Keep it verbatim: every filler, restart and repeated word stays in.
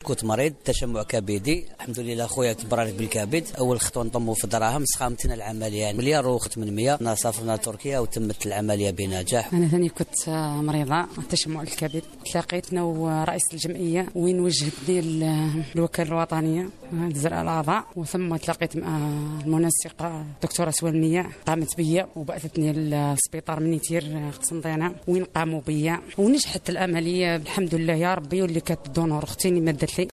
كنت مريض تشمع كبدي، الحمد لله خويا تبرر بالكبد. اول خطوه نضموا في الدراهم، سخامتنا العمليه يعني مليار وثمانمائة، سافرنا تركيا وتمت العمليه بنجاح. انا ثاني كنت مريضه تشمع الكبد، تلاقيتنا ورئيس الجمعيه وين وجهتني الوكاله الوطنيه لزرع الاعضاء، وثم تلاقيت مع المنسقه الدكتوره سوالنيه، قامت بيا وبعثتني للسبيطار منيتير قسنطينه وين قاموا بيا ونجحت العمليه الحمد لله يا ربي. واللي كانت دونور اختي اللي مدت